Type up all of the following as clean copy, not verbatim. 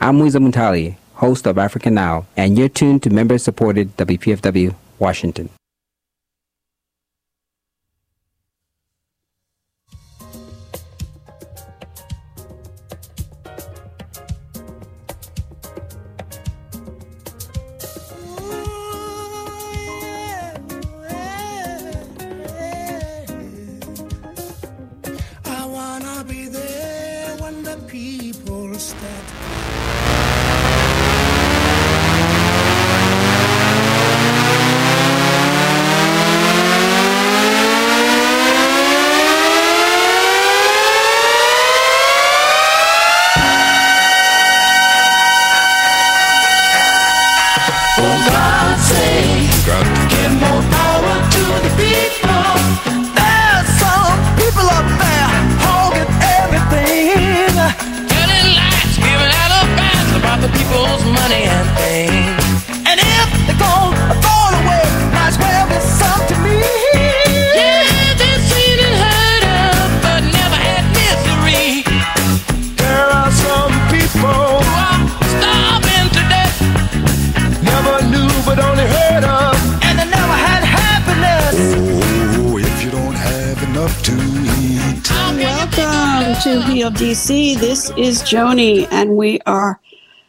I'm Wiza Muntali, host of Africa Now, and you're tuned to member-supported WPFW Washington. DC. This is Joni, and we are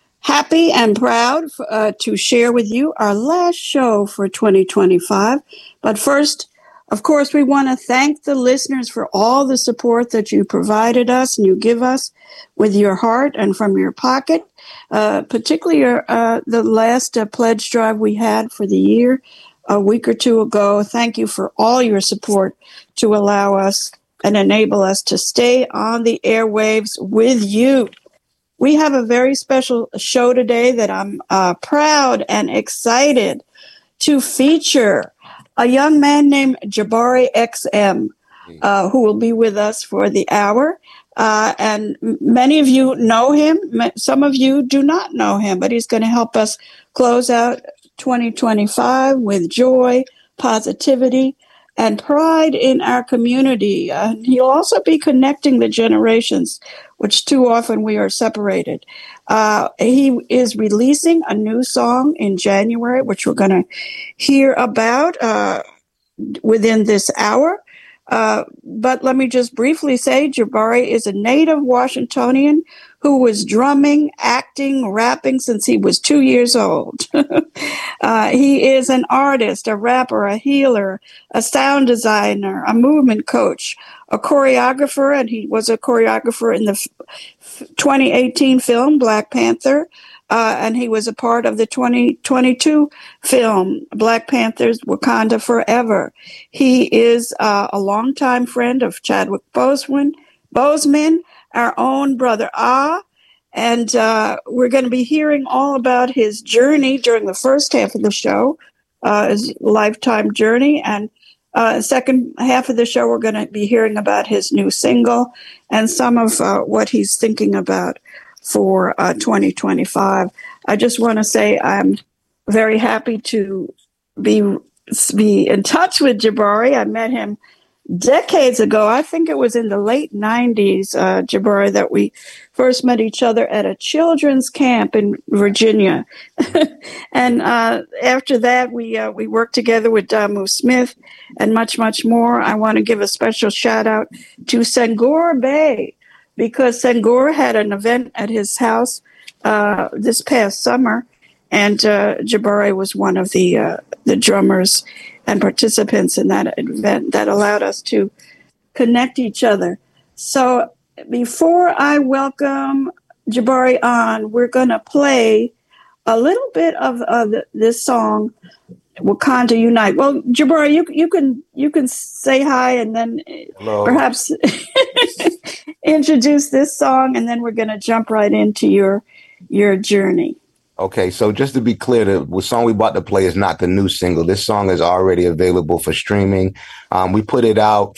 happy and proud to share with you our last show for 2025. But first, of course, we want to thank the listeners for all the support that you provided us and you give us with your heart and from your pocket, particularly the last pledge drive we had for the year a week or two ago. Thank you for all your support to allow us and enable us to stay on the airwaves with you. We have a very special show today that I'm proud and excited to feature a young man named Jabari XM, who will be with us for the hour. And many of you know him. Some of you do not know him, but he's going to help us close out 2025 with joy, positivity, and pride in our community. He'll also be connecting the generations, which too often we are separated. He is releasing a new song in January, which we're going to hear about within this hour. But let me just briefly say, Jabari is a native Washingtonian who was drumming, acting, rapping since he was 2 years old. He is an artist, a rapper, a healer, a sound designer, a movement coach, a choreographer, and he was a choreographer in the 2018 film Black Panther, and he was a part of the 2022 film Black Panther's Wakanda Forever. He is a longtime friend of Chadwick Boseman, our own brother and we're going to be hearing all about his journey during the first half of the show, his lifetime journey, and second half of the show we're going to be hearing about his new single and some of what he's thinking about for 2025. I just want to say I'm very happy to be in touch with Jabari. I met him decades ago. I think it was in the late 90s, Jabari, that we first met each other at a children's camp in Virginia. And after that, we worked together with Damu Smith and much, much more. I want to give a special shout out to Senghor Bey, because Senghor had an event at his house this past summer, and Jabari was one of the drummers and participants in that event that allowed us to connect each other. So before I welcome Jabari on, we're going to play a little bit of this song, Wakanda Unite. Well, Jabari, you can say hi and then Hello. Perhaps introduce this song, and then we're going to jump right into your journey. Okay, so just to be clear, the song we about to play is not the new single. This song is already available for streaming. We put it out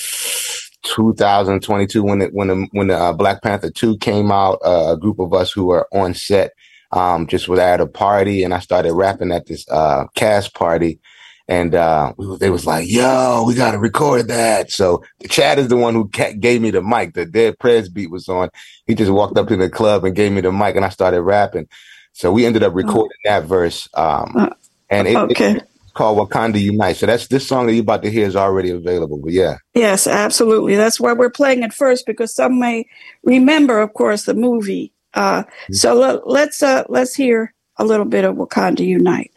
2022 when the Black Panther 2 came out. A group of us who were on set just was at a party, and I started rapping at this cast party. And they was like, yo, we got to record that. So Chad is the one who gave me the mic. The Dead Prez beat was on. He just walked up to the club and gave me the mic, and I started rapping. So we ended up recording that verse. And it's called Wakanda Unite. So this song that you're about to hear is already available. But yeah. Yes, absolutely. That's why we're playing it first, because some may remember, of course, the movie. So let's hear a little bit of Wakanda Unite.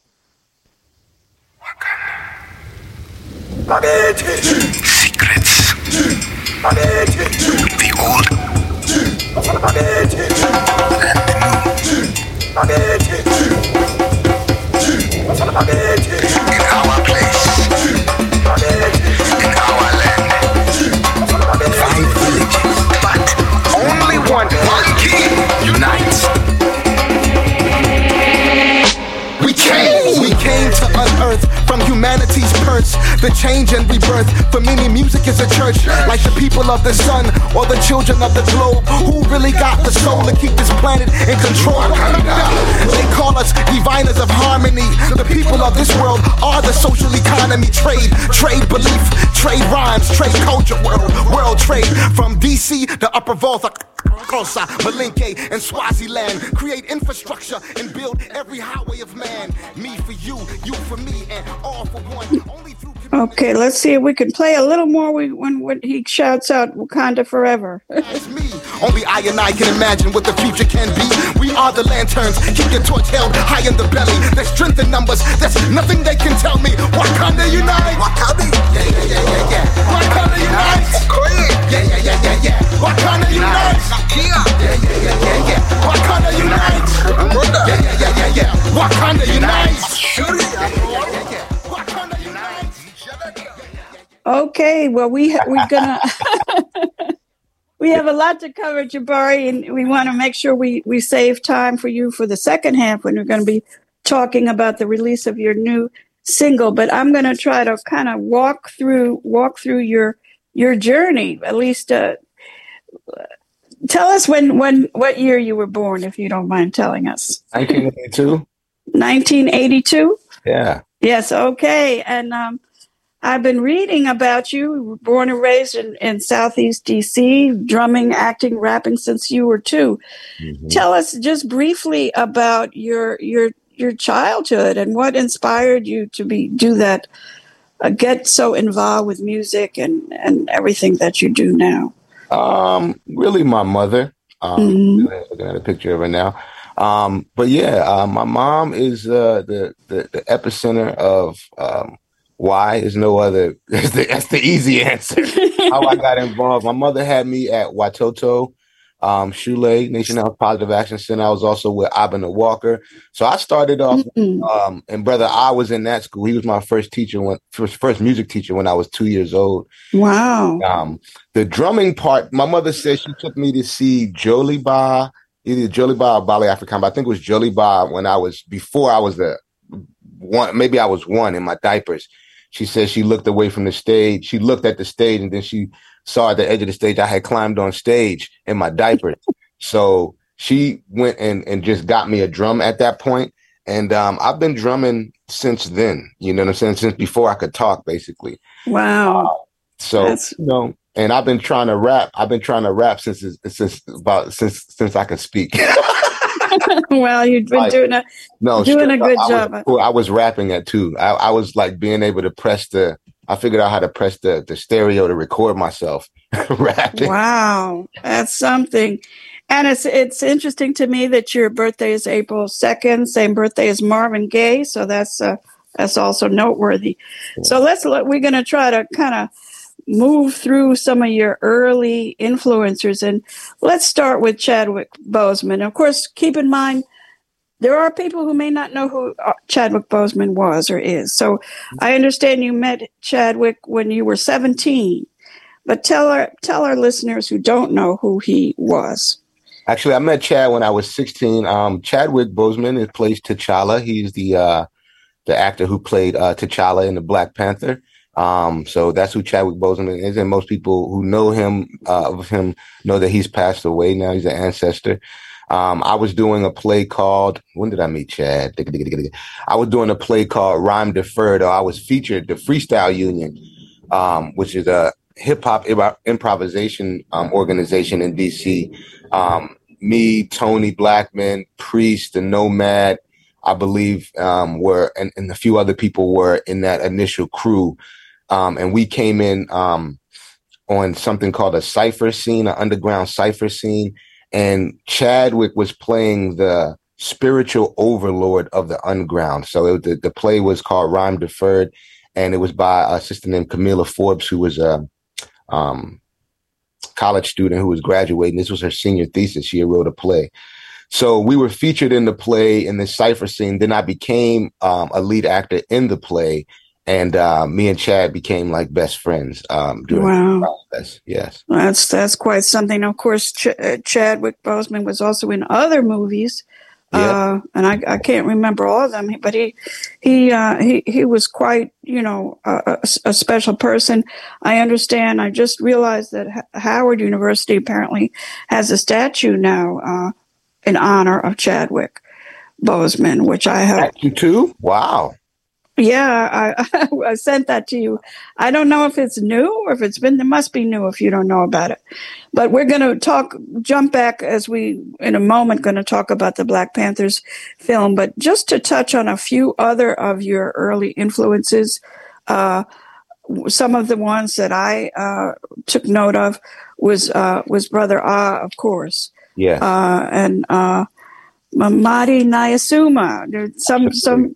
Secrets. The old and the new. In our place. In our land. 5 villages. But only one monkey unites. We came to unearth from humanity's purse the change and rebirth. For many, music is a church, like the people of the sun or the children of the globe. Who really got the soul to keep this planet in control? They call us diviners of harmony. The people of this world are the social economy. Trade belief, trade rhymes, trade culture, world trade. From DC to Upper Volta, Kosa, Malinke, and Swaziland. Create infrastructure and build every highway of man. Me for you, you for me, and all for one. Only through Okay, let's see if we can play a little more when he shouts out Wakanda Forever. It's me. Only I and I can imagine what the future can be. We are the lanterns. Keep your torch held high in the belly. There's strength in numbers. There's nothing they can tell me. Wakanda unite. Wakanda. Yeah. Wakanda unite. Yeah. Wakanda unite. Yeah. Wakanda unite. Yeah. Wakanda unite. Wakanda unite. Okay, well we're gonna we have a lot to cover, Jabari, and we want to make sure we save time for you for the second half when we're going to be talking about the release of your new single. But I'm going to try to kind of walk through your journey. At least tell us what year you were born, if you don't mind telling us. 1982. 1982. Yeah. Yes. Okay. And I've been reading about you. You were born and raised in Southeast DC, drumming, acting, rapping since you were 2. Mm-hmm. Tell us just briefly about your childhood and what inspired you to do that, get so involved with music and everything that you do now. Really my mother. Looking at a picture of her now. But yeah, my mom is the epicenter of why. Is no other. That's the easy answer. How I got involved. My mother had me at Watoto, Shule, Nation Health Positive Action Center. I was also with Abner Walker. So I started off, and brother, I was in that school. He was my first teacher, first music teacher when I was 2 years old. Wow. The drumming part, my mother said she took me to see Joliba, either Joliba or Ballet African, but I think it was Joliba before I was maybe I was 1 in my diapers. She said she looked away from the stage. She looked at the stage and then she saw at the edge of the stage I had climbed on stage in my diapers. So she went and just got me a drum at that point. And I've been drumming since then, you know what I'm saying? Since before I could talk, basically. Wow. And I've been trying to rap. I've been trying to rap since I could speak. Well, you've been doing a good job. I was rapping at 2. I was like being able to I figured out how to press the stereo to record myself rapping. Wow, that's something. And it's interesting to me that your birthday is April 2nd, same birthday as Marvin Gaye. So that's also noteworthy. Yeah. So we're going to try to kind of move through some of your early influencers, and let's start with Chadwick Boseman. Of course, keep in mind, there are people who may not know who Chadwick Boseman was or is. So I understand you met Chadwick when you were 17, but tell our listeners who don't know who he was. Actually, I met Chad when I was 16. Chadwick Boseman plays T'Challa. He's the actor who played T'Challa in the Black Panther. So that's who Chadwick Boseman is, and most people who know him know that he's passed away now. He's an ancestor. I was doing a play called, when did I meet Chad? I was doing a play called Rhyme Deferred, or I was featured the Freestyle Union, which is a hip hop improvisation organization in DC. Me, Tony Blackman, Priest, the Nomad, I believe, were, and a few other people were in that initial crew. And we came in on something called a cypher scene, an underground cypher scene. And Chadwick was playing the spiritual overlord of the underground. So the play was called Rhyme Deferred, and it was by a sister named Camila Forbes, who was a college student who was graduating. This was her senior thesis. She had wrote a play. So we were featured in the play in the cypher scene. Then I became a lead actor in the play. And me and Chad became like best friends during the process. Yes, that's quite something. Of course, Chadwick Boseman was also in other movies, and I can't remember all of them. But he was quite, a special person. I understand. I just realized that Howard University apparently has a statue now in honor of Chadwick Boseman, which I have. You too? Wow. Yeah, I sent that to you. I don't know if it's new or if it must be new if you don't know about it. But we're going to jump back as we, in a moment, going to talk about the Black Panthers film. But just to touch on a few other of your early influences, some of the ones that I took note of was Brother Ah, of course. Yeah. And Mamadi Nyasuma. Some.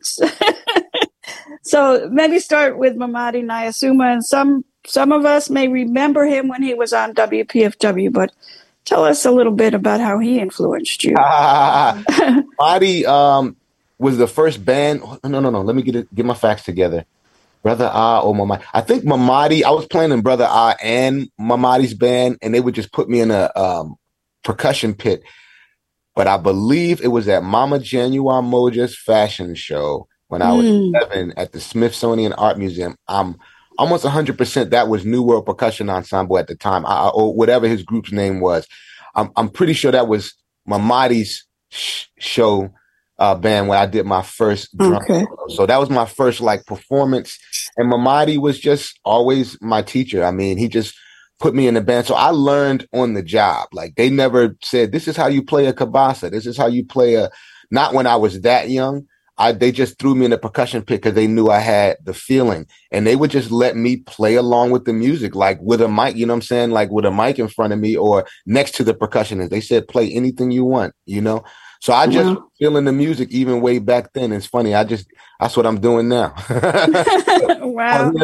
So maybe start with Mamadi Nyasuma, and some of us may remember him when he was on WPFW, but tell us a little bit about how he influenced you. Mamadi was the first band. No. Let me get my facts together. Brother Ah or Mamadi. I think Mamadi, I was playing in Brother Ah and Mamadi's band, and they would just put me in a percussion pit. But I believe it was at Mama Janua Moja's fashion show when I was 7 at the Smithsonian Art Museum. I'm almost 100% that was New World Percussion Ensemble at the time, or whatever his group's name was. I'm pretty sure that was Mamadi's show band where I did my first drum. Okay. So that was my first performance. And Mamadi was just always my teacher. I mean, he just put me in the band. So I learned on the job. They never said, this is how you play a kabasa. This is how you play not when I was that young. They just threw me in the percussion pit because they knew I had the feeling, and they would just let me play along with the music, with a mic, you know what I'm saying? With a mic in front of me or next to the percussionist. They said, play anything you want, So I just feeling the music even way back then. It's funny. That's what I'm doing now. Wow.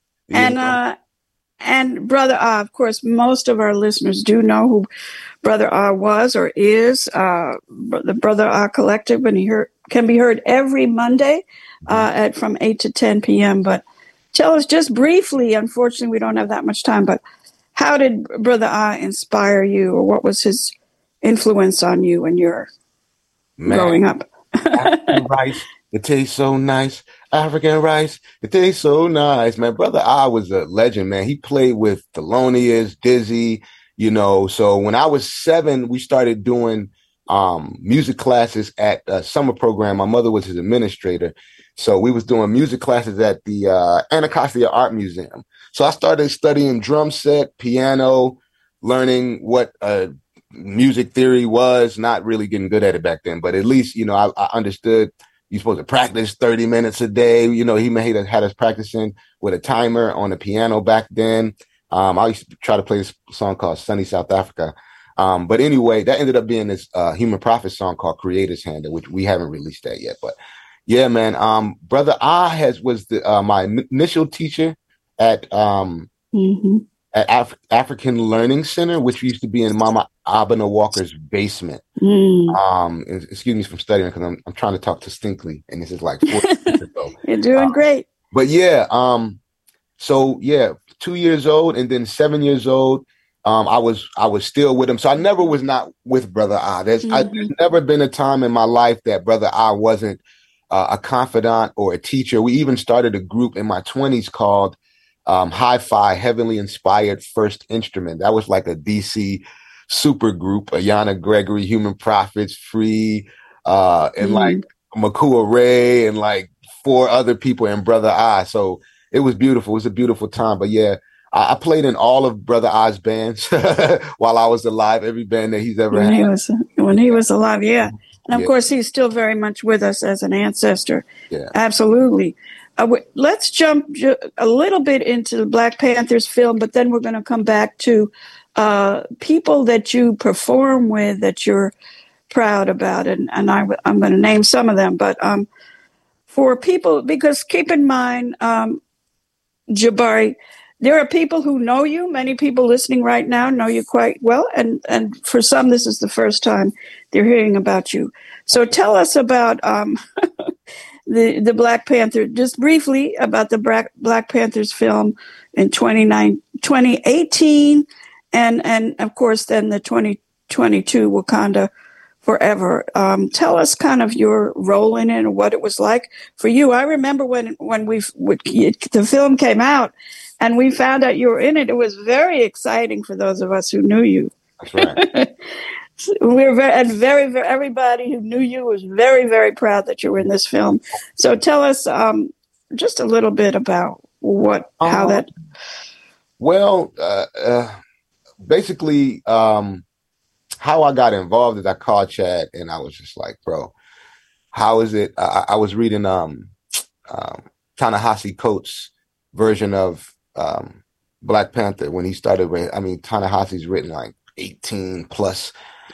And Brother Ah, of course, most of our listeners do know who Brother Ah was or is. The Brother Ah Collective, can be heard every Monday from 8 to 10 p.m. But tell us just briefly, unfortunately, we don't have that much time, but how did Brother Ah inspire you, or what was his influence on you when you're growing up? African rice, it tastes so nice. African rice, it tastes so nice. Man, Brother Ah was a legend, man. He played with Thelonious, Dizzy, So when I was 7, we started doing music classes at a summer program. My mother was his administrator. So we was doing music classes at the Anacostia Art Museum. So I started studying drum set, piano, learning what music theory was, not really getting good at it back then, but at least, I understood you're supposed to practice 30 minutes a day. He had us practicing with a timer on the piano back then. I used to try to play this song called Sunny South Africa. But anyway, that ended up being this Human Prophet song called Creator's Hand, which we haven't released that yet. But yeah, man, Brother Ah was my initial teacher at African Learning Center, which used to be in Mama Abena Walker's basement. Excuse me from studying because I'm trying to talk distinctly, and this is 4 years ago. You're doing great. But yeah, 2 years old, and then 7 years old. I was still with him. So I never was not with Brother Ah. There's never been a time in my life that Brother Ah wasn't a confidant or a teacher. We even started a group in my 20s called Hi-Fi, Heavenly Inspired First Instrument. That was like a DC super group, Ayana Gregory, Human Prophets, Free, and like Makua Ray and like 4 other people and Brother I. So it was beautiful. It was a beautiful time. But yeah, I played in all of Brother I's bands while I was alive, every band that he's ever had. When he was alive, yeah. And of course, he's still very much with us as an ancestor. Yeah. Absolutely. Let's jump a little bit into the Black Panthers film, but then we're going to come back to people that you perform with that you're proud about. And I'm going to name some of them. But for people, because keep in mind, Jabari, there are people who know you. Many people listening right now know you quite well. And for some, this is the first time they're hearing about you. So tell us about the Black Panther, just briefly about the Black Panthers film in 2018. And of course, then the 2022 Wakanda Forever. Tell us kind of your role in it and what it was like for you. I remember when the film came out and we found out you were in it. It was very exciting for those of us who knew you. That's right. We were very, everybody who knew you was very, very proud that you were in this film. So tell us just a little bit about how that. Well, basically, how I got involved is I called Chad and I was just like, bro, how is it? I was reading Ta-Nehisi Coates' version of Black Panther when he started. Ta-Nehisi's written like 18 plus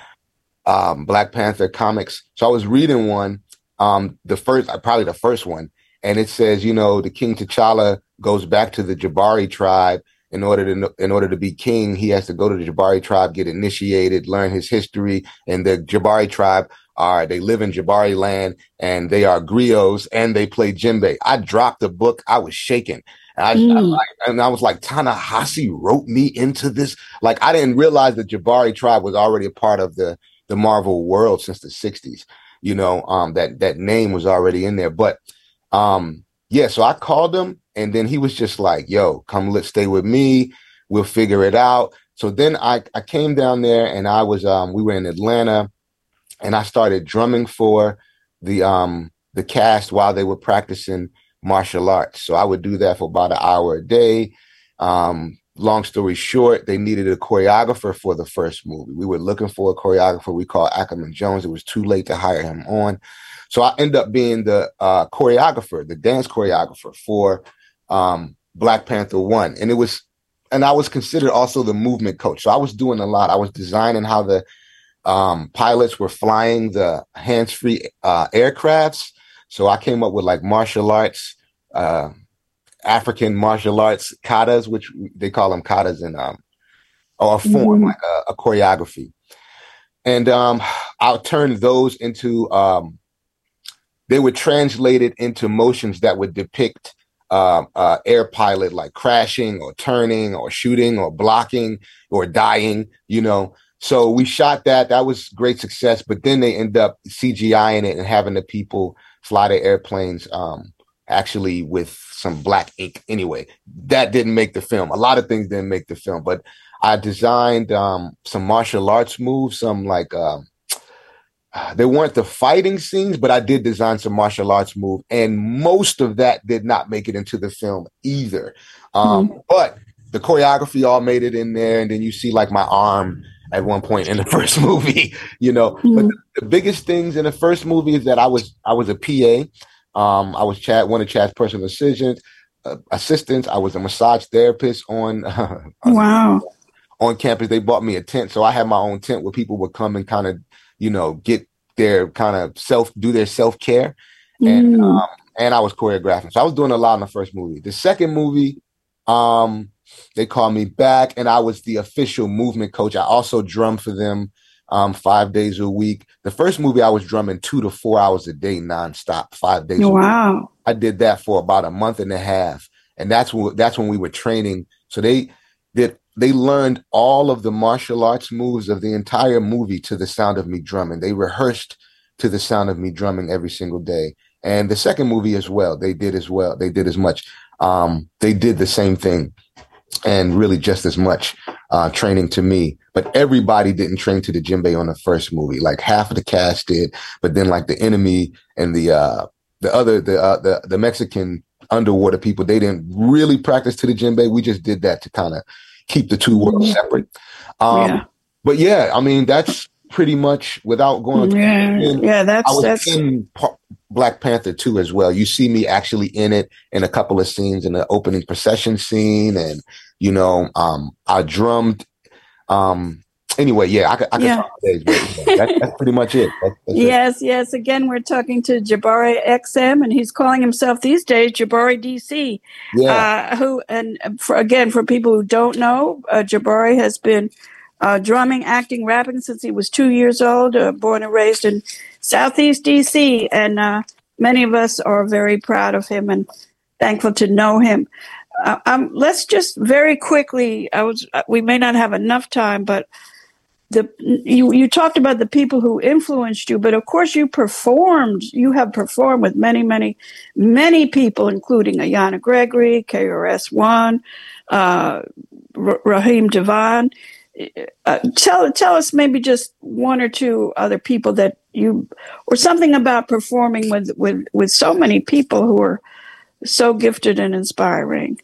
Black Panther comics. So I was reading one, probably the first one, and it says, the King T'Challa goes back to the Jabari tribe. In order to be king, he has to go to the Jabari tribe, get initiated, learn his history. And the Jabari tribe they live in Jabari land, and they are griots, and they play djembe. I dropped the book. I was shaking. And I was like, Ta-Nehisi wrote me into this. Like, I didn't realize the Jabari tribe was already a part of the Marvel world since the 60s. That name was already in there. But so I called him, and then he was just like, yo, come, stay with me. We'll figure it out. So then I came down there, and I was we were in Atlanta, and I started drumming for the cast while they were practicing martial arts. So I would do that for about an hour a day. Long story short, they needed a choreographer for the first movie. We were looking for a choreographer. We called Ackerman Jones. It was too late to hire him on. So I ended up being the choreographer, the dance choreographer for Black Panther 1. And I was considered also the movement coach. So I was doing a lot. I was designing how the pilots were flying the hands-free aircrafts. So I came up with like martial arts, African martial arts katas, which they call them katas in or a form, like a choreography. And I'll turn those into they were translated into motions that would depict air pilot like crashing or turning or shooting or blocking or dying, So we shot that. That was great success. But then they end up CGIing it and having the people fly the airplanes actually with some black ink. Anyway, that didn't make the film. A lot of things didn't make the film. But I designed some martial arts moves, some like they weren't the fighting scenes, but I did design some martial arts move, and most of that did not make it into the film either. But the choreography all made it in there, and then you see like my arm at one point in the first movie, But the biggest things in the first movie is that I was a PA. I was one of Chad's personal assistants. I was a massage therapist on campus. They bought me a tent, so I had my own tent where people would come and kind of get their kind of do their self-care. And I was choreographing. So I was doing a lot in the first movie. The second movie, they called me back, and I was the official movement coach. I also drummed for them 5 days a week. The first movie, I was drumming 2 to 4 hours a day, nonstop, 5 days a week. Wow. I did that for about a month and a half. And that's when we were training. So they learned all of the martial arts moves of the entire movie to the sound of me drumming. They rehearsed to the sound of me drumming every single day. And the second movie as well. They did as much. They did the same thing and really just as much. training to me. But everybody didn't train to the djembe on the first movie. Like half of the cast did, but then like the enemy and the Mexican underwater people, they didn't really practice to the djembe. We just did that to kind of keep the two worlds separate. But yeah, I mean, that's pretty much without going. That's in Black Panther 2 as well. You see me actually in it in a couple of scenes in the opening procession scene, and you know, I drummed. Anyway, I can talk days, but that's pretty much it. That's yes. Again, we're talking to Jabari XM, and he's calling himself these days Jabari DC. For people who don't know, Jabari has been drumming, acting, rapping since he was 2 years old, born and raised in Southeast DC. And many of us are very proud of him and thankful to know him. Let's just very quickly, we may not have enough time, but you talked about the people who influenced you, but of course you have performed with many, many, many people, including Ayana Gregory, KRS-One, Raheem DeVaughn. Tell us maybe just one or two other people that or something about performing with so many people who are so gifted and inspiring.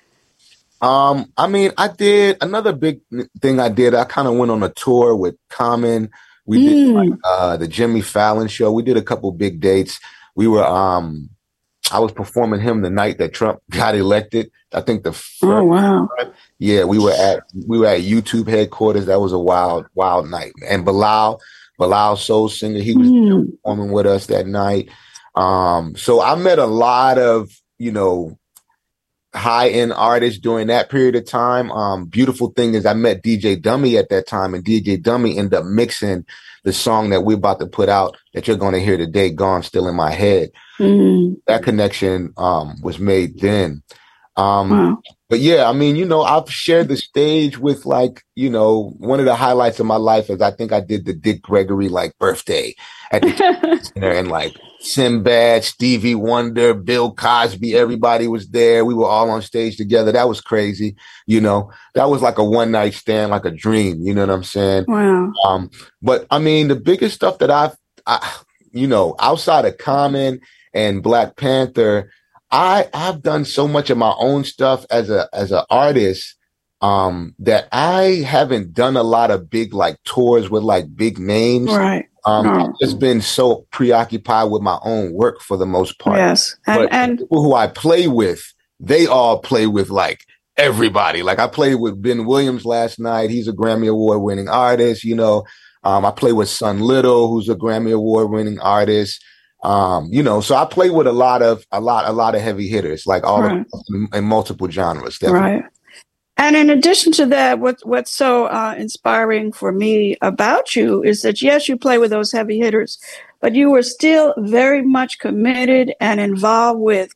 I mean, I did another big thing I did. I kind of went on a tour with Common. We did the Jimmy Fallon show. We did a couple big dates. We were, I was performing him the night that Trump got elected. I think the first time. Yeah, we were at YouTube headquarters. That was a wild night. And Bilal Soul Singer, he was performing with us that night. So I met a lot of, you know, high-end artists during that period of time. Beautiful thing is I met DJ Dummy at that time, and DJ Dummy ended up mixing the song that we're about to put out that you're going to hear today, Gone Still in My Head. That connection was made then. But yeah, I mean, you know, I've shared the stage with, like, you know, one of the highlights of my life is I think I did the Dick Gregory like birthday at the center, and like Sinbad, Stevie Wonder, Bill Cosby, everybody was there. We were all on stage together. That was crazy. You know, that was like a one night stand, like a dream. You know what I'm saying? Wow. But I mean, the biggest stuff that I you know, outside of Common and Black Panther, I've done so much of my own stuff as an artist that I haven't done a lot of big like tours with like big names. Right. I've just been so preoccupied with my own work for the most part. Yes. And people who I play with, they all play with like everybody. Like I played with Ben Williams last night. He's a Grammy Award winning artist. You know, I play with Son Little, who's a Grammy Award winning artist. You know, so I play with a lot of heavy hitters, like all of in multiple genres. Definitely. Right. And in addition to that, what's so inspiring for me about you is that, yes, you play with those heavy hitters, but you were still very much committed to and involved with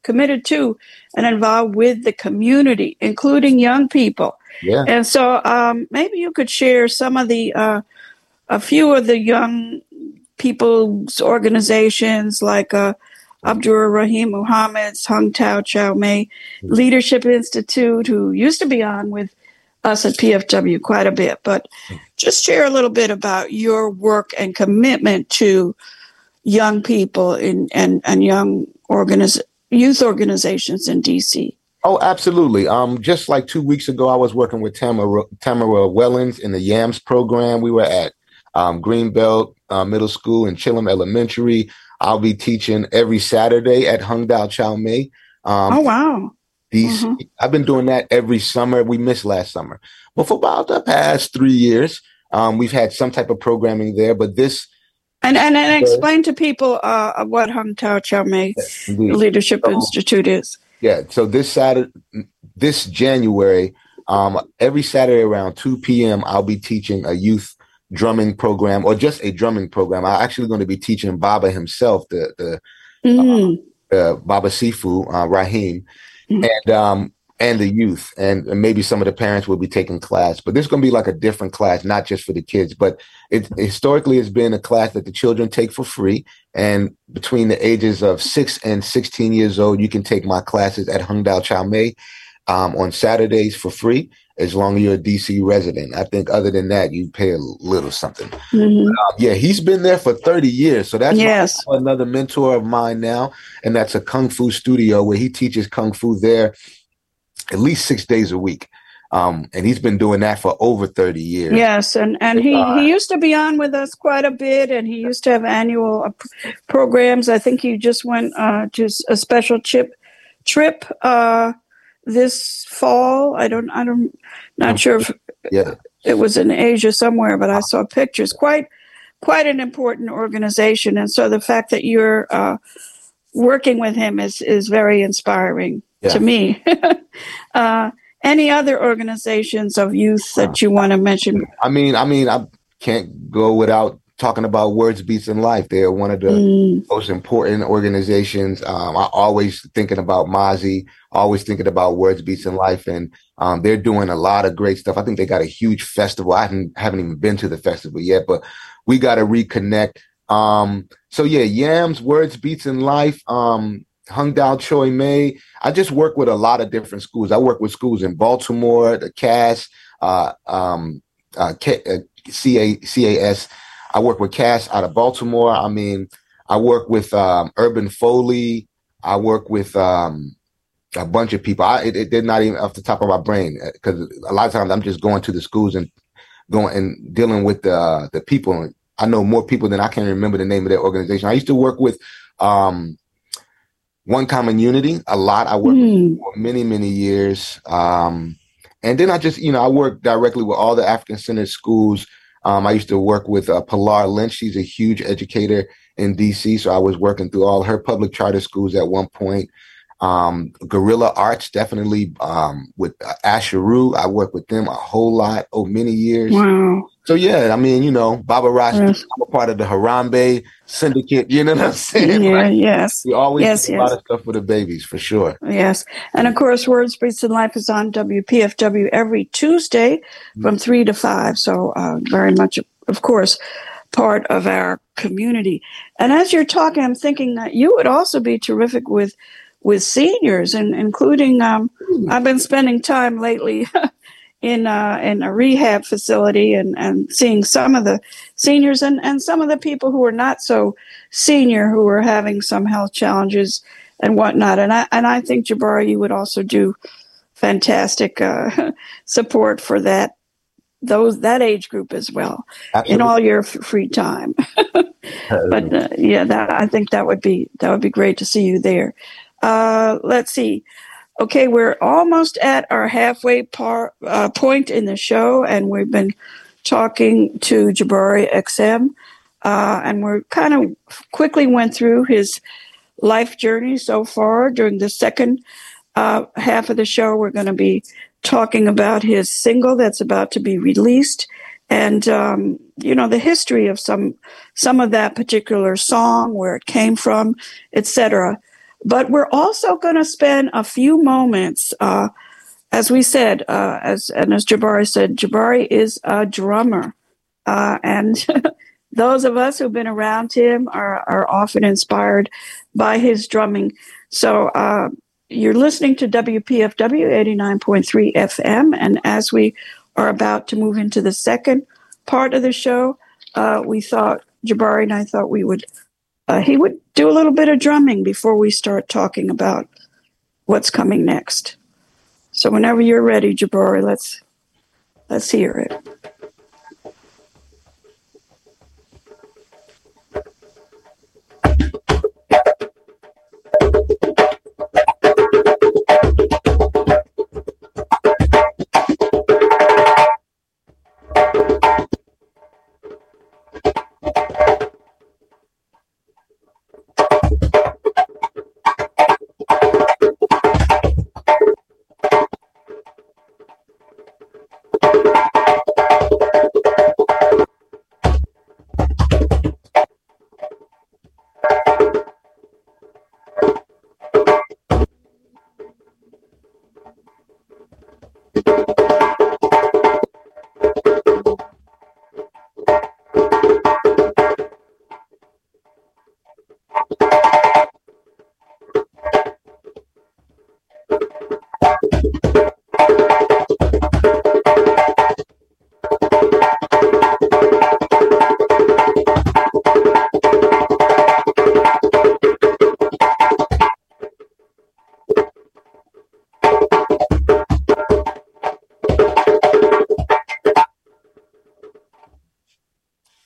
the community, including young people. Yeah. And so maybe you could share some of a few of the young people's organizations like Abdur Rahim Muhammad's Hung Tao Chow Mei Leadership Institute, who used to be on with us at PFW quite a bit. But just share a little bit about your work and commitment to young people and young youth organizations in DC. Oh, absolutely. Just like 2 weeks ago, I was working with Tamara Wellens in the YAMS program. We were at Greenbelt Middle School and Chilham Elementary. I'll be teaching every Saturday at Hung Tao Chow Mei. Oh, wow. I've been doing that every summer. We missed last summer. But for about the past 3 years, we've had some type of programming there. But this... And explain to people what Hung Tao Chow Mei Leadership Institute is. Yeah, so this January, every Saturday around 2 p.m., I'll be teaching a youth drumming program, or just a drumming program. I'm actually going to be teaching Baba himself, the Baba Sifu, Raheem, and the youth, and maybe some of the parents will be taking class. But this is going to be like a different class, not just for the kids, but it historically has been a class that the children take for free. And between the ages of 6 and 16 years old, you can take my classes at Hung Tao Chow Mei. on Saturdays for free, as long as you're a DC resident. I think other than that, you pay a little something. Yeah, he's been there for 30 years. So that's another mentor of mine now. And that's a Kung Fu studio where he teaches Kung Fu there at least 6 days a week. And he's been doing that for over 30 years. Yes, and he used to be on with us quite a bit, and he used to have annual programs. I think he just went to a special trip this fall. Not sure if it was in Asia somewhere, but I saw pictures. Quite an important organization, and so the fact that you're working with him is very inspiring to me. Any other organizations of youth that you want to mention? I mean, I can't go without talking about Words, Beats, and Life. They're one of the most important organizations. I'm always thinking about Mozzie, always thinking about Words, Beats, and Life, and they're doing a lot of great stuff. I think they got a huge festival. I haven't even been to the festival yet, but we got to reconnect. So yeah, Yams, Words, Beats, and Life. Hung Dao Choi May. I just work with a lot of different schools. I work with schools in Baltimore, the CAS, CAS. I work with CAS out of Baltimore. I mean, I work with Urban Foley. I work with a bunch of people. It did not even off the top of my brain, because a lot of times I'm just going to the schools and going and dealing with the people. I know more people than I can remember the name of their organization. I used to work with One Common Unity a lot. I worked with for many, many years. And then I just, I work directly with all the African-centered schools. I used to work with Pilar Lynch. She's a huge educator in DC. So I was working through all her public charter schools at one point. Guerrilla Arts, definitely with Asheru. I worked with them a whole lot over many years. Wow. So yeah, I mean, Baba Rashid, I'm a part of the Harambe Syndicate, you know what I'm saying? Yeah, yes. We always do a lot of stuff for the babies, for sure. Yes. And of course, Words, Beats, and Life is on WPFW every Tuesday from 3 to 5. So very much, of course, part of our community. And as you're talking, I'm thinking that you would also be terrific with seniors, and including, I've been spending time lately in a rehab facility and seeing some of the seniors and some of the people who are not so senior, who are having some health challenges and whatnot. And I think, Jabari, you would also do fantastic support for that age group as well. Absolutely. In all your free time. But I think that would be great to see you there. Let's see. Okay, we're almost at our halfway point in the show, and we've been talking to Jabari XM, and we're kind of quickly went through his life journey so far. During the second half of the show, we're going to be talking about his single that's about to be released, and the history of some of that particular song, where it came from, etc. But we're also going to spend a few moments, as we said, as Jabari said, Jabari is a drummer. And those of us who've been around him are often inspired by his drumming. So you're listening to WPFW 89.3 FM. And as we are about to move into the second part of the show, Jabari and I thought he would do a little bit of drumming before we start talking about what's coming next. So whenever you're ready, Jabari, let's hear it.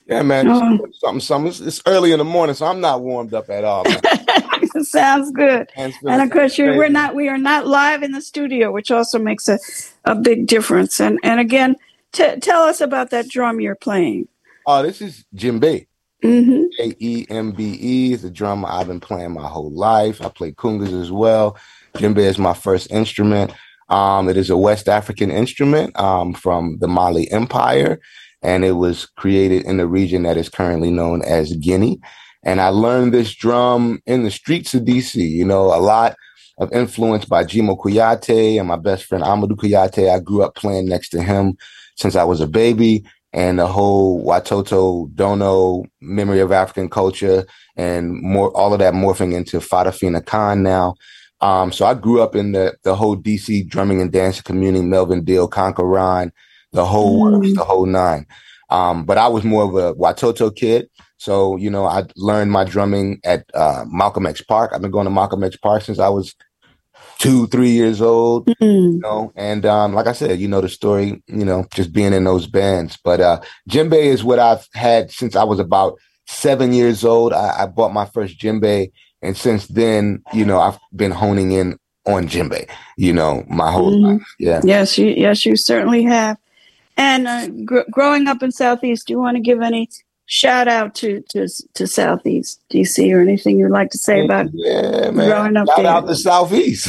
Yeah, man. Oh. Something. It's early in the morning, so I'm not warmed up at all, man. Sounds good. Hands And feeling of course, crazy. we are not live in the studio, which also makes a big difference. And again, tell us about that drum you're playing. Oh, this is djembe. Mm-hmm. Jembe is a drummer I've been playing my whole life. I play congas as well. Djembe is my first instrument. It is a West African instrument from the Mali Empire, and it was created in the region that is currently known as Guinea. And I learned this drum in the streets of DC. You know, a lot of influence by Jimo Kuyate and my best friend Amadou Kuyate. I grew up playing next to him since I was a baby. And the whole Watoto Dono memory of African culture and all of that morphing into Fadafina Khan now. So I grew up in the whole DC drumming and dancing community, Melvin Deal, Conqueron, the whole works, the whole nine. But I was more of a Watoto kid. So, you know, I learned my drumming at Malcolm X Park. I've been going to Malcolm X Park since I was 2-3 years old, you know, and like I said, you know, the story, you know, just being in those bands. But djembe is what I've had since I was about 7 years old. I bought my first djembe, and since then, you know, I've been honing in on djembe, you know, my whole life. Yeah. Yes, you certainly have. And growing up in Southeast, do you want to give any shout out to Southeast DC or anything you'd like to say about growing up Shout there? out to Southeast.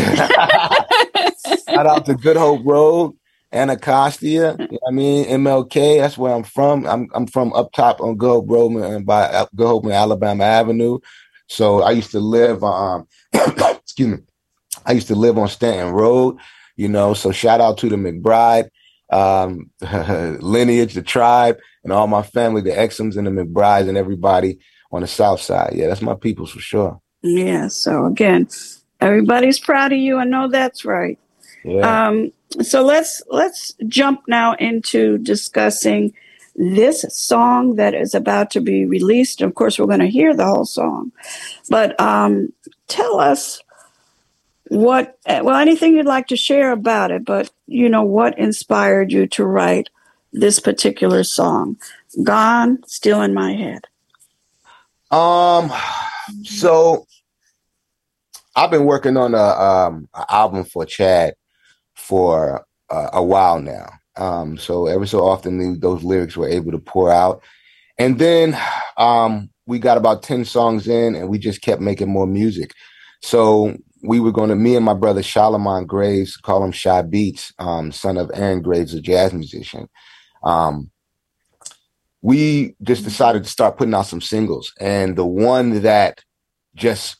Shout out to Good Hope Road, Anacostia. You know what I mean, MLK. That's where I'm from. I'm from up top on Good Hope Road and by Good Hope and Alabama Avenue. So I used to live excuse me. I used to live on Stanton Road. You know, so shout out to the McBride lineage, the tribe, and all my family, the Exums and the McBrides and everybody on the South Side. Yeah, that's my peoples for sure. Yeah. So again, everybody's proud of you. I know that's right. Yeah. So let's jump now into discussing this song that is about to be released. Of course, we're going to hear the whole song, but tell us anything you'd like to share about it, but you know, what inspired you to write this particular song, Gone, Still in My Head? So I've been working on a album for Chad for a while now. So every so often those lyrics were able to pour out. And then we got about 10 songs in and we just kept making more music. So me and my brother Shalamon Graves, call him Shy Beats, son of Aaron Graves, a jazz musician. We just decided to start putting out some singles. And the one that just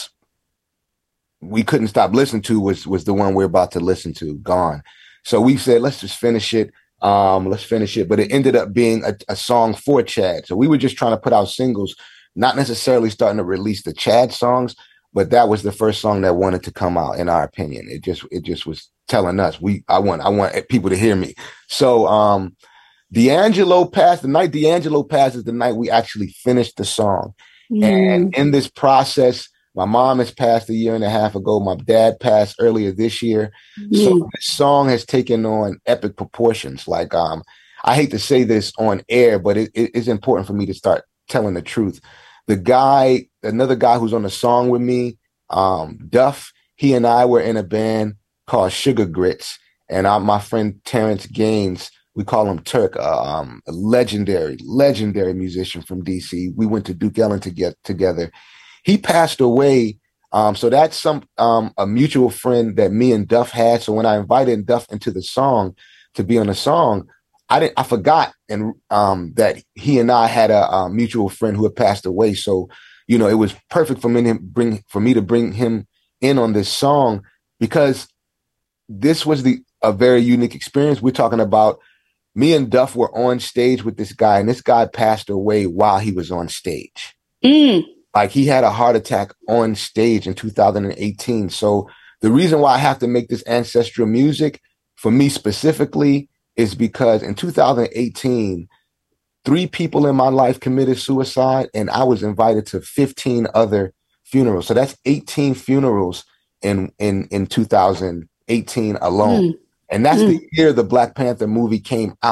we couldn't stop listening to was the one we're about to listen to, Gone. So we said, let's just finish it. But it ended up being a song for Chad. So we were just trying to put out singles, not necessarily starting to release the Chad songs, but that was the first song that wanted to come out, in our opinion. It just was telling us I want people to hear me. So D'Angelo passed. The night D'Angelo passed is the night we actually finished the song. And in this process, my mom has passed a year and a half ago. My dad passed earlier this year. So this song has taken on epic proportions. Like, I hate to say this on air, but it is important for me to start telling the truth. Another guy who's on the song with me, Duff, he and I were in a band called Sugar Grits. And my friend Terrence Gaines, we call him Turk, a legendary musician from DC. We went to Duke Ellin together. He passed away. So that's a mutual friend that me and Duff had. So when I invited Duff into the song to be on the song, I forgot that he and I had a mutual friend who had passed away. So, you know, it was perfect for me to bring him in on this song, because this was a very unique experience. We're talking about me and Duff were on stage with this guy, and this guy passed away while he was on stage. Like, he had a heart attack on stage in 2018. So the reason why I have to make this ancestral music for me specifically is because in 2018, 3 people in my life committed suicide, and I was invited to 15 other funerals. So that's 18 funerals in 2018 alone. And that's the year the Black Panther movie came out.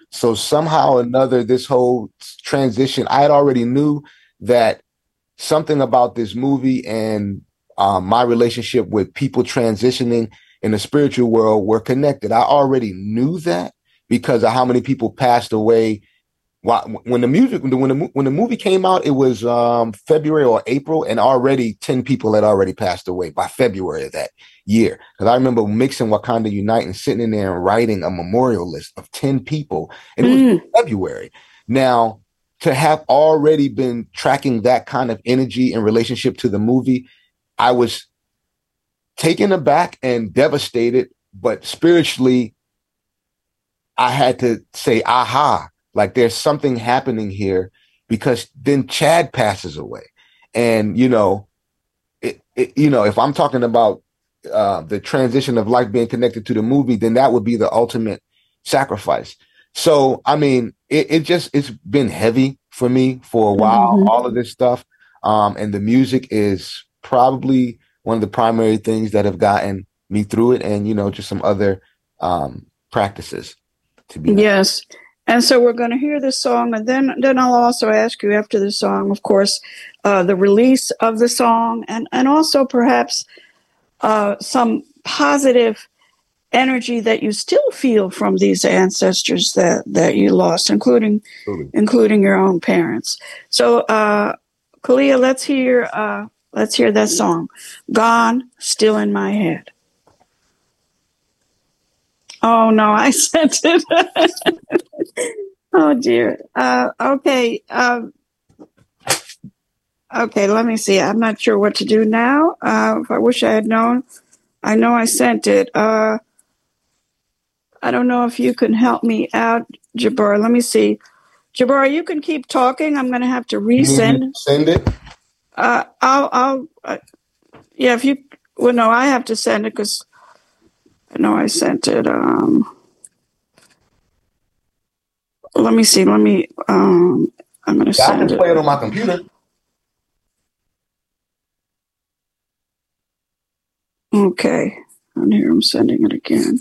So somehow or another, this whole transition, I had already knew that something about this movie and my relationship with people transitioning in the spiritual world were connected. I already knew that because of how many people passed away. When the movie came out, it was February or April, and already 10 people had already passed away by February of that year. Because I remember mixing Wakanda Unite and sitting in there and writing a memorial list of 10 people, and it was February. Now, to have already been tracking that kind of energy in relationship to the movie, I was taken aback and devastated, but spiritually, I had to say, aha. Like there's something happening here, because then Chad passes away. And, if I'm talking about the transition of life being connected to the movie, then that would be the ultimate sacrifice. So, I mean, it's been heavy for me for a while, all of this stuff. And the music is probably one of the primary things that have gotten me through it. And, just some other practices to be. Yes. And so we're going to hear this song, and then I'll also ask you after the song, of course, the release of the song, and also perhaps some positive energy that you still feel from these ancestors that you lost, including your own parents. So, Kalia, let's hear that song, "Gone, Still in My Head." Oh no, I sent it. Oh dear. Okay. Okay, let me see. I'm not sure what to do now. If I wish I had known. I know I sent it. I don't know if you can help me out, Jabbar. Let me see. Jabbar, you can keep talking. I'm going to have to resend. Send it. Yeah. If you. Well, no, I have to send it because. I know I sent it. Let me see. I'm going to send it. I can play it on my computer. Okay. And here I'm sending it again.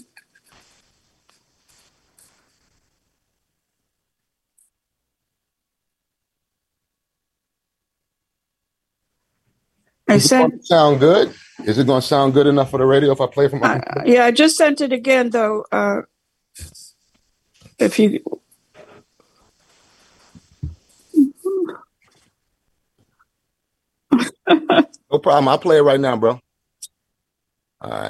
Sound good? Is it going to sound good enough for the radio if I play from my computer? Yeah, I just sent it again, though. If you... No problem. I'll play it right now, bro. All right.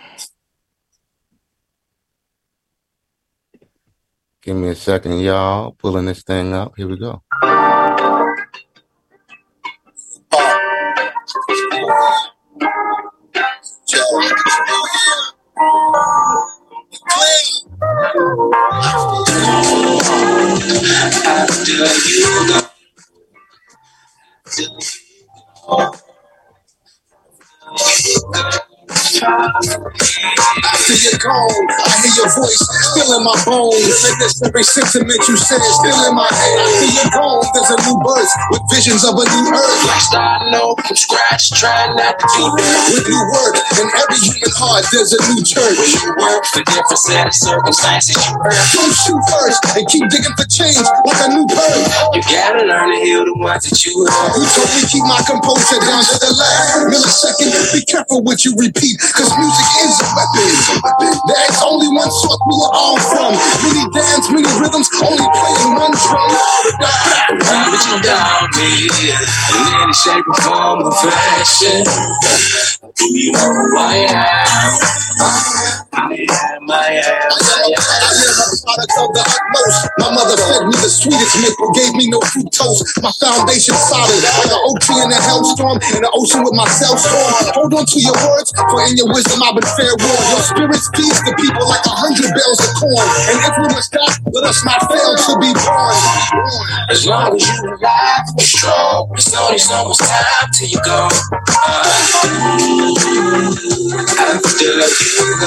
Give me a second, y'all. Pulling this thing up. Here we go. After you're gone, I hear your voice still in my bones. Like this every sentiment you said is still in my head. After you're gone, there's a new birth with visions of a new earth. Like starting over from scratch, trying not to do that. With new work in every human heart, there's a new church. When you work for different set of circumstances, you earn. Don't shoot first and keep digging for change like a new birth. You gotta learn to heal the ones that you hurt. You told me keep my composure down to the last millisecond. Be careful what you repeat, cause music is a weapon. There's only one source we were all from. Many dance, many rhythms, only playing one drum. But you got me in any shape or form or fashion. Do you know who I am? I am a product of the utmost. My mother fed me the sweetest milk, but gave me no fructose. My foundation solid, like an oak tree in a hailstorm, in the ocean with myself storm. Hold on to your words, for in your wisdom I've been fair warned. Your spirits feeds the people like 100 bales of corn. And if we must die, let us not fail to be born. As long as you alive, you're strong. It's only so much time till you go. After you go,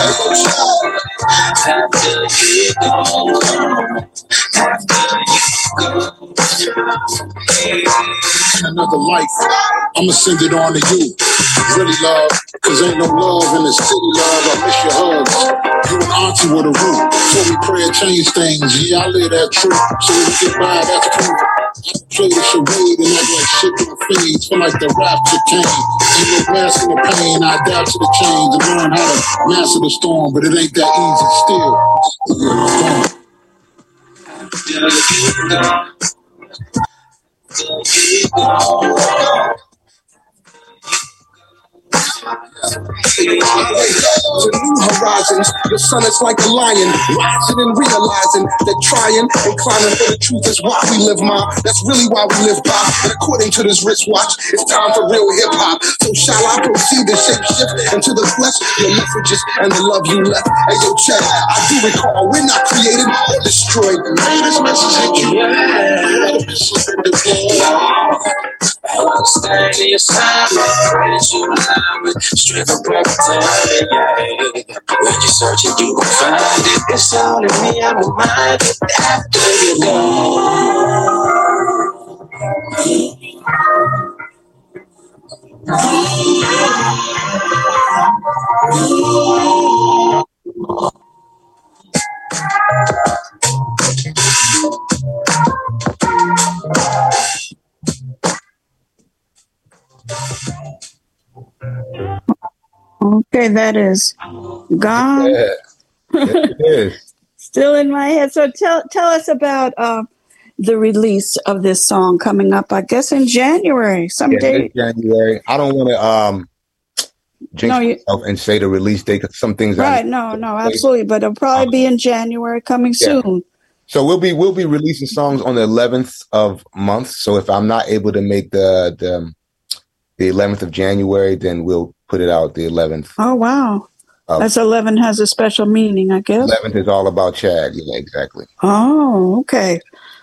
after you go, after you go. Another life, I'ma send it on to you. Really, love, cause ain't no love in the city, love. I miss your hugs. You and auntie were the root. Told me prayer change things. Yeah, I live that truth. So when we get by, that's cool. I play the charade and act like shit don't fade. Feel like the rapture came. Ain't no masking the pain. I adapt to the change and learn how to master the storm. But it ain't that easy still. To new horizons, your son is like a lion, rising and realizing that trying and climbing for the truth is why we live, ma. That's really why we live, by. And according to this wristwatch, it's time for real hip hop. So shall I proceed to shape shift into the flesh? Your messages and the love you left. Hey, yo, check. I do recall we're not created or destroyed. May this message hit you. I won't stand in your side, pray that you align with strength and perfect timing, yeah. When you're searching, you gon' find it. It's only me, I'm reminded after you're Okay, that is gone. Yeah, it is. Still in my head. So tell us about the release of this song coming up, I guess, in January, someday. Yeah, January. I don't want to jinx myself and say the release date because some things. Right? No, absolutely. But it'll probably be in January, coming soon. So we'll be releasing songs on the 11th of month. So if I'm not able to make the 11th of January, then we'll put it out the 11th. Oh, wow. That's 11 has a special meaning, I guess. 11th is all about Chad. Yeah, exactly. Oh, okay.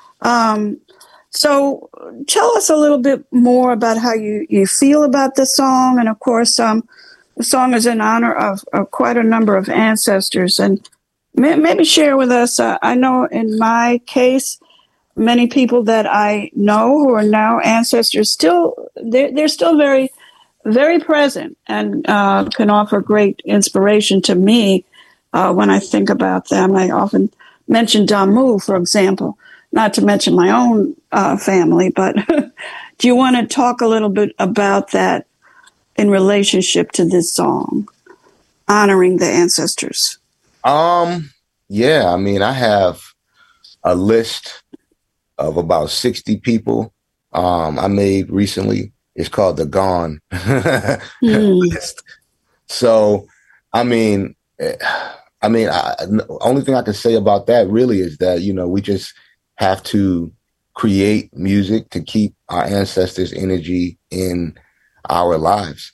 So tell us a little bit more about how you feel about the song. And of course, the song is in honor of quite a number of ancestors. And maybe share with us, I know in my case, many people that I know who are now ancestors, they're still very, very present and can offer great inspiration to me when I think about them. I often mention Damu, for example, not to mention my own family, but do you want to talk a little bit about that in relationship to this song, honoring the ancestors? Yeah, I mean, I have a list of about 60 people I made recently. It's called the Gone list. So, the only thing I can say about that really is that, we just have to create music to keep our ancestors' energy in our lives,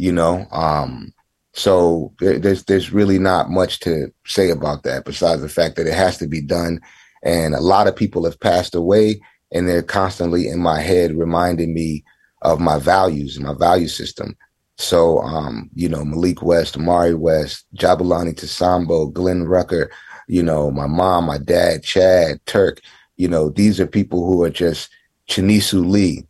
So there's really not much to say about that besides the fact that it has to be done. And a lot of people have passed away and they're constantly in my head reminding me of my values and my value system. So, Malik West, Amari West, Jabulani Tasambo, Glenn Rucker, my mom, my dad, Chad, Turk, these are people who are just Chinisu Lee,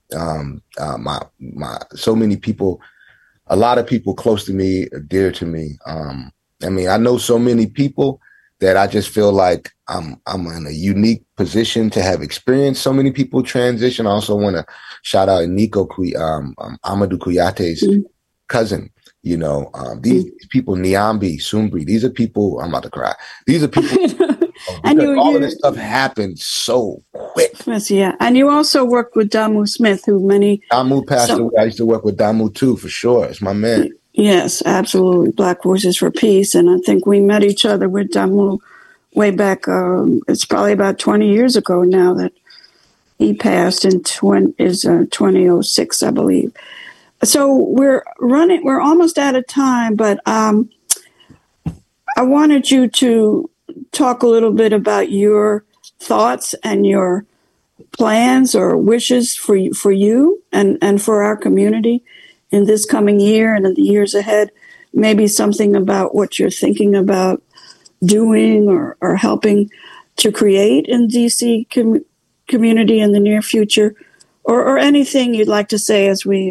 so many people, a lot of people close to me, dear to me. I know so many people that I just feel like I'm in a unique position to have experienced so many people transition. I also want to shout out Nico Amadou Kuyate's cousin. These people, Niambi, Sumbri, these are people, I'm about to cry. These are people, and all of this stuff happened so quick. Yes, yeah. And you also worked with Damu Smith, Damu passed away. I used to work with Damu too, for sure. It's my man. Yes, absolutely. Black Voices for Peace. And I think we met each other with Damu way back. It's probably about 20 years ago now that he passed in 2006, I believe. So we're almost out of time, but I wanted you to talk a little bit about your thoughts and your plans or wishes for you and for our community in this coming year and in the years ahead. Maybe something about what you're thinking about doing or helping to create in DC community in the near future, or anything you'd like to say as we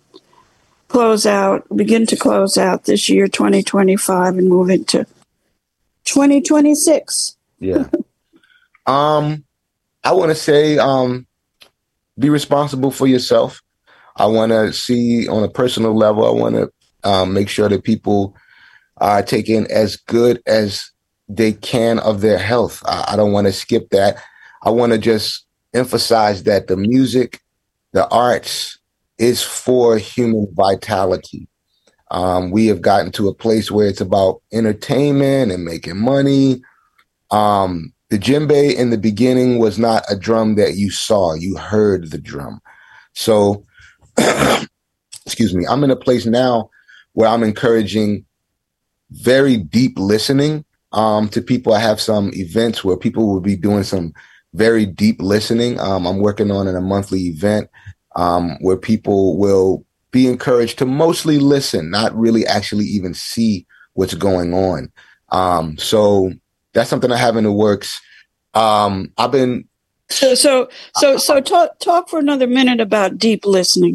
begin to close out this year, 2025, and move into 2026? Yeah. I want to say, be responsible for yourself. I want to see on a personal level, I want to make sure that people are taking as good as they can of their health. I don't want to skip that. I want to just emphasize that the music, the arts is for human vitality. We have gotten to a place where it's about entertainment and making money. The djembe in the beginning was not a drum that you saw, you heard the drum. So, excuse me, I'm in a place now where I'm encouraging very deep listening to people. I have some events where people will be doing some very deep listening. I'm working on a monthly event where people will be encouraged to mostly listen, not really actually even see what's going on. So that's something I have in the works. I've been so talk for another minute about deep listening.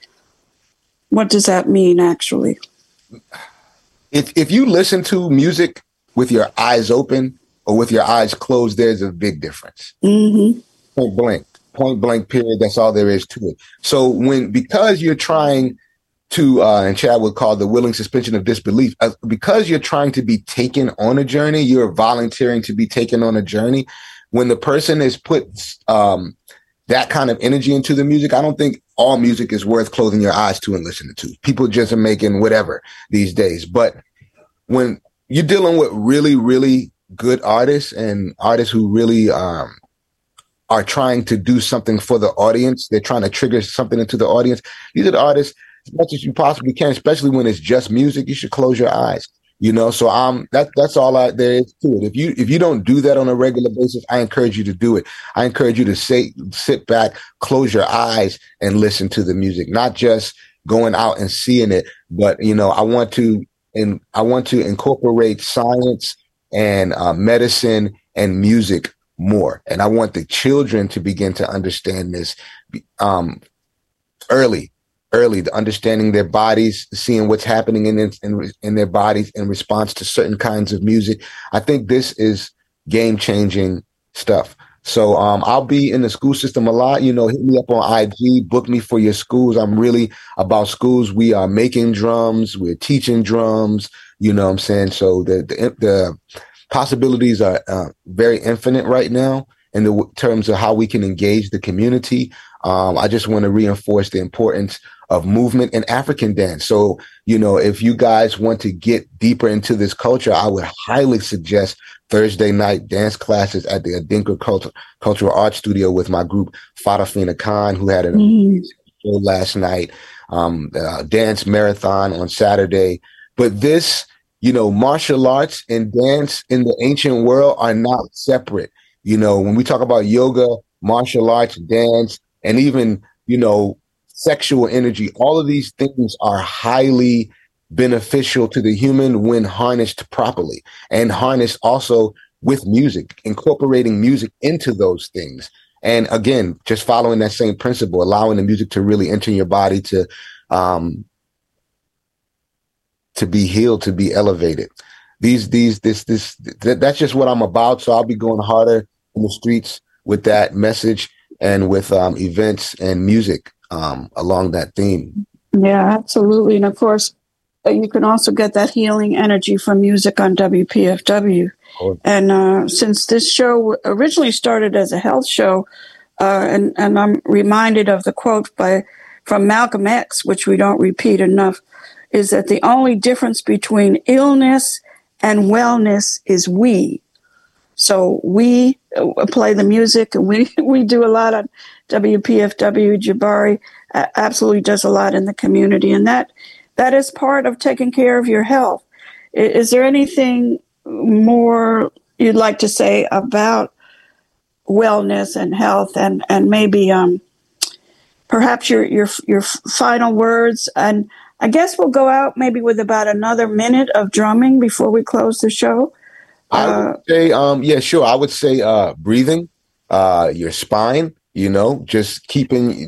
What does that mean, actually? If you listen to music with your eyes open or with your eyes closed, there's a big difference. Mm-hmm. Point blank, period. That's all there is to it. So because you're trying to, and Chad would call the willing suspension of disbelief, because you're trying to be taken on a journey, you're volunteering to be taken on a journey. When the person has put that kind of energy into the music, I don't think all music is worth closing your eyes to and listening to. People just are making whatever these days. But when you're dealing with really, really good artists and artists who really are trying to do something for the audience, they're trying to trigger something into the audience. These are the artists, as much as you possibly can, especially when it's just music, you should close your eyes. So that's all there is to it. If you don't do that on a regular basis, I encourage you to do it. I encourage you to sit back, close your eyes, and listen to the music, not just going out and seeing it, but I want to incorporate science and medicine and music more, and I want the children to begin to understand this early, understanding their bodies, seeing what's happening in their bodies in response to certain kinds of music. I think this is game-changing stuff. So I'll be in the school system a lot. Hit me up on IG, book me for your schools. I'm really about schools. We are making drums. We're teaching drums. You know what I'm saying? So the possibilities are very infinite right now in the terms of how we can engage the community. I just want to reinforce the importance of movement and African dance. So, if you guys want to get deeper into this culture, I would highly suggest Thursday night dance classes at the Adinka Cultural Arts Studio with my group, Fadafina Khan, who had an amazing show last night, dance marathon on Saturday. But this, martial arts and dance in the ancient world are not separate. When we talk about yoga, martial arts, dance, and even, sexual energy, all of these things are highly beneficial to the human when harnessed properly, and harnessed also with music, incorporating music into those things. And again, just following that same principle, allowing the music to really enter your body to be healed, to be elevated. That's just what I'm about. So I'll be going harder in the streets with that message and with events and music along that theme. Yeah, absolutely. And of course, you can also get that healing energy from music on WPFW. Oh. And since this show originally started as a health show, and I'm reminded of the quote from Malcolm X, which we don't repeat enough, is that the only difference between illness and wellness is we. So we play the music, and we do a lot on WPFW. Jabari absolutely does a lot in the community, and that is part of taking care of your health. Is there anything more you'd like to say about wellness and health, and maybe perhaps your final words? And I guess we'll go out maybe with about another minute of drumming before we close the show. I would say, yeah, sure. I would say breathing. your spine, just keeping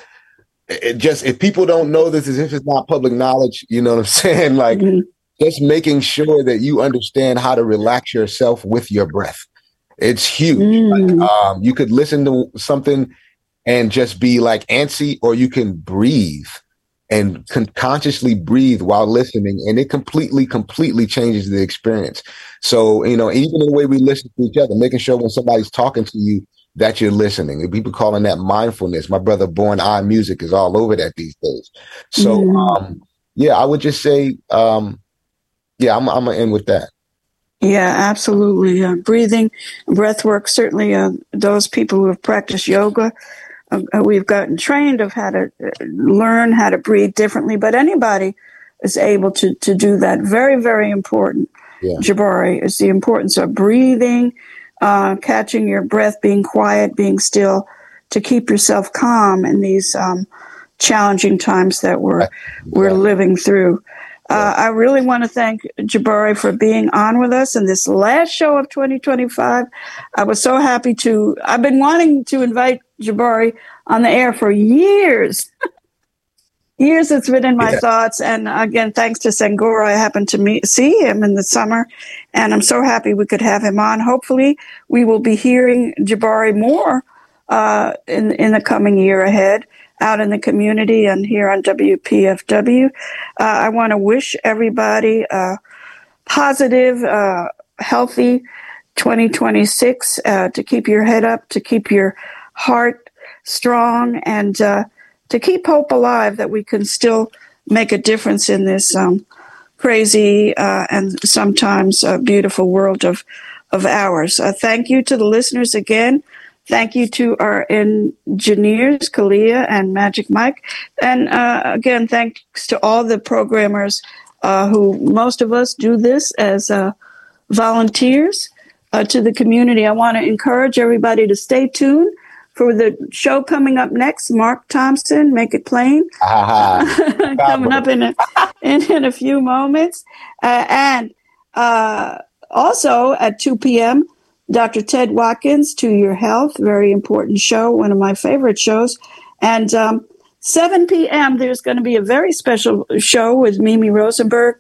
if people don't know this, as if it's not public knowledge, you know what I'm saying? Like just making sure that you understand how to relax yourself with your breath. It's huge. You could listen to something and just be like antsy, or you can breathe and consciously breathe while listening, and it completely changes the experience. So, even in the way we listen to each other, making sure when somebody's talking to you that you're listening. People calling that mindfulness. My brother Born Eye Music is all over that these days. So, I would just say, I'm gonna end with that. Yeah, absolutely. Breathing, breath work, certainly those people who have practiced yoga, we've gotten trained of how to learn how to breathe differently, but anybody is able to do that. Very, very important, Jabari, is the importance of breathing, catching your breath, being quiet, being still, to keep yourself calm in these challenging times that we're living through. I really want to thank Jabari for being on with us in this last show of 2025. I was so happy I've been wanting to invite Jabari on the air for years. Years it's been in my thoughts. And again, thanks to Sangora, I happened to see him in the summer, and I'm so happy we could have him on. Hopefully we will be hearing Jabari more in the coming year ahead, out in the community and here on WPFW. I want to wish everybody a positive, healthy 2026, to keep your head up, to keep your heart strong, and to keep hope alive that we can still make a difference in this crazy and sometimes beautiful world of ours. Thank you to the listeners again. Thank you to our engineers, Kalia and Magic Mike. And again, thanks to all the programmers who, most of us, do this as volunteers to the community. I want to encourage everybody to stay tuned for the show coming up next. Mark Thompson, Make It Plain, coming up in a few moments. And also at 2 p.m., Dr. Ted Watkins, To Your Health, very important show, one of my favorite shows. And 7 p.m., there's going to be a very special show with Mimi Rosenberg.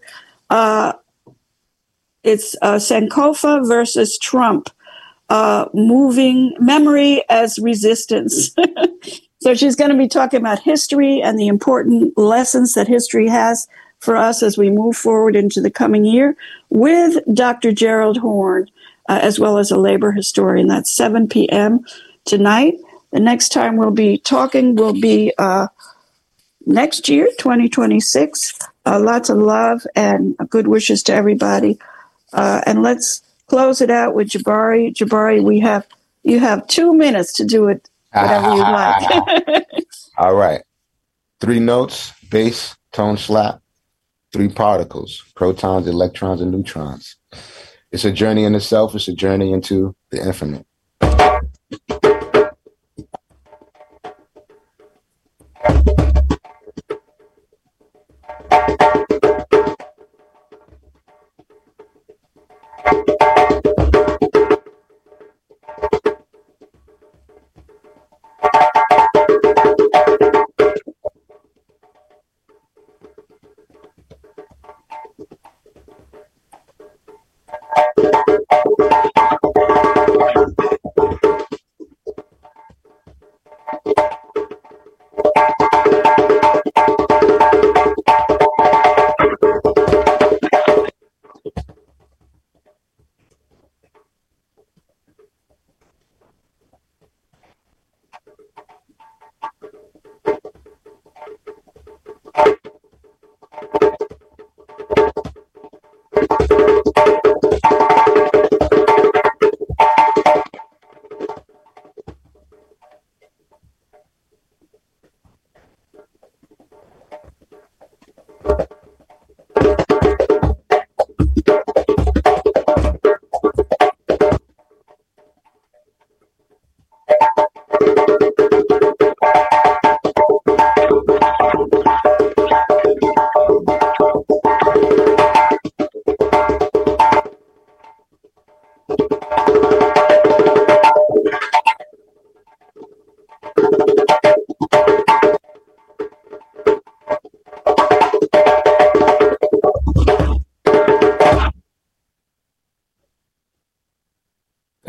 It's Sankofa versus Trump, moving memory as resistance. So she's going to be talking about history and the important lessons that history has for us as we move forward into the coming year, with Dr. Gerald Horn, as well as a labor historian. That's 7 p.m. tonight. The next time we'll be talking will be next year, 2026. Lots of love and good wishes to everybody. And let's close it out with Jabari. Jabari, you have 2 minutes to do it whatever you like. All right. 3 notes, bass, tone, slap. 3 particles, protons, electrons, and neutrons. It's a journey in itself. It's a journey into the infinite.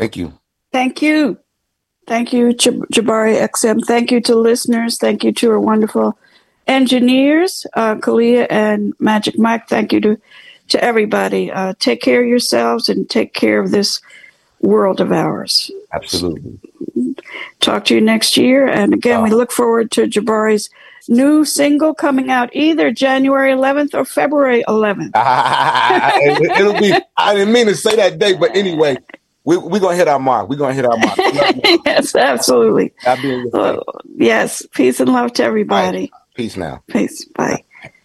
Thank you. Thank you. Thank you, Jabari XM. Thank you to listeners. Thank you to our wonderful engineers, Kalia and Magic Mike. Thank you to everybody. Take care of yourselves and take care of this world of ours. Absolutely. Talk to you next year. And again, we look forward to Jabari's new single coming out either January 11th or February 11th. It'll be, I didn't mean to say that date, but anyway, we're going to hit our mark. We're going to hit our mark. Yes, absolutely. Yes. Peace and love to everybody. Right. Peace now. Peace. Bye.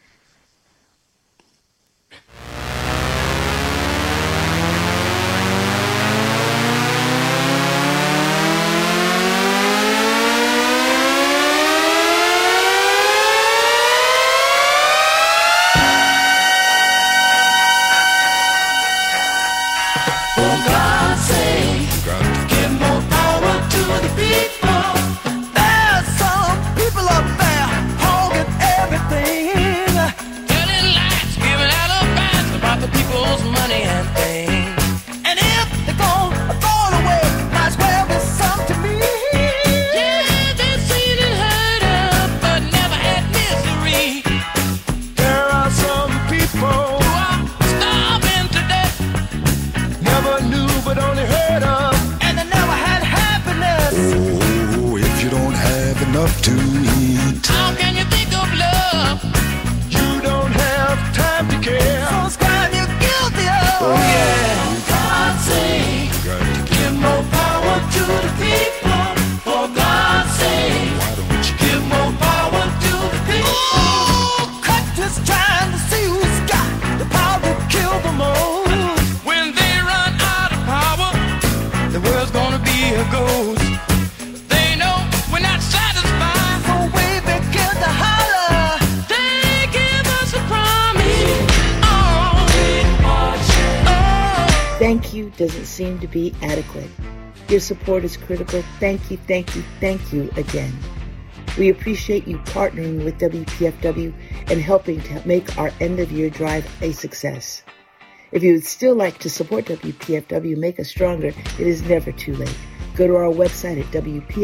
To eat. How can you think of love? You don't have time to care. So it's crime you're guilty of. Oh yeah. For God's sake, give more power to the people. For God's sake, why don't you give more power to the people? Oh, cut just trying to see who's got the power to kill the most. When they run out of power, the world's gonna be a ghost. Thank you doesn't seem to be adequate. Your support is critical. Thank you, thank you, thank you again. We appreciate you partnering with WPFW and helping to make our end-of-year drive a success. If you would still like to support WPFW, make us stronger, it is never too late. Go to our website at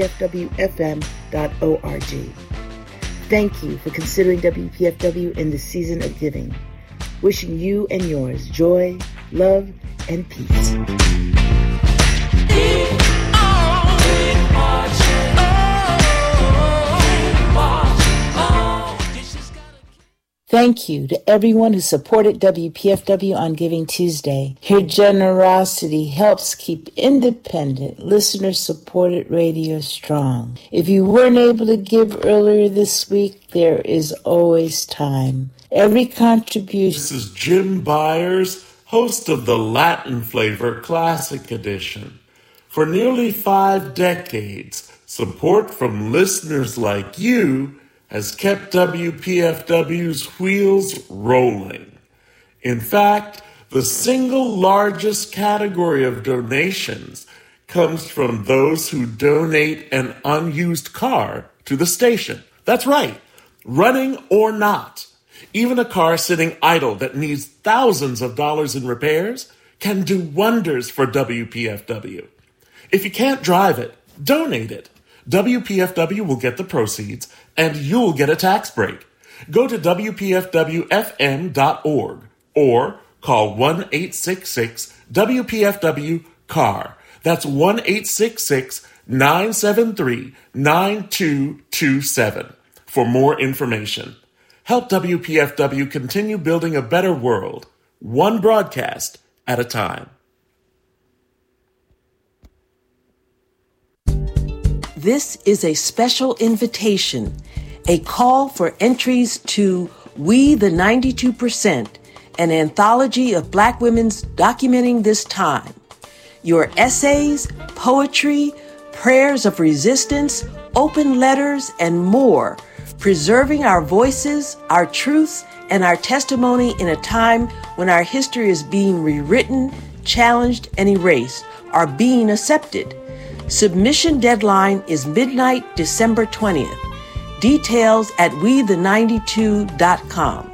WPFWFM.org. Thank you for considering WPFW in the season of giving. Wishing you and yours joy, love, and peace. Thank you to everyone who supported WPFW on Giving Tuesday. Your generosity helps keep independent, listener-supported radio strong. If you weren't able to give earlier this week, there is always time. Every contribution... This is Jim Byers, host of the Latin Flavor Classic Edition. For nearly 5 decades, support from listeners like you has kept WPFW's wheels rolling. In fact, the single largest category of donations comes from those who donate an unused car to the station. That's right, running or not. Even a car sitting idle that needs thousands of dollars in repairs can do wonders for WPFW. If you can't drive it, donate it. WPFW will get the proceeds, and you'll get a tax break. Go to WPFWFM.org or call 1-866-WPFW-CAR. That's 1-866-973-9227 for more information. Help WPFW continue building a better world, one broadcast at a time. This is a special invitation, a call for entries to We the 92%, an anthology of Black women's documenting this time. Your essays, poetry, prayers of resistance, open letters, and more, preserving our voices, our truths, and our testimony in a time when our history is being rewritten, challenged, and erased, are being accepted. Submission deadline is midnight, December 20th. Details at WeThe92.com.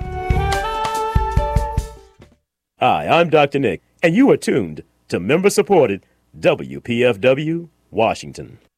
Hi, I'm Dr. Nick, and you are tuned to member-supported WPFW, Washington.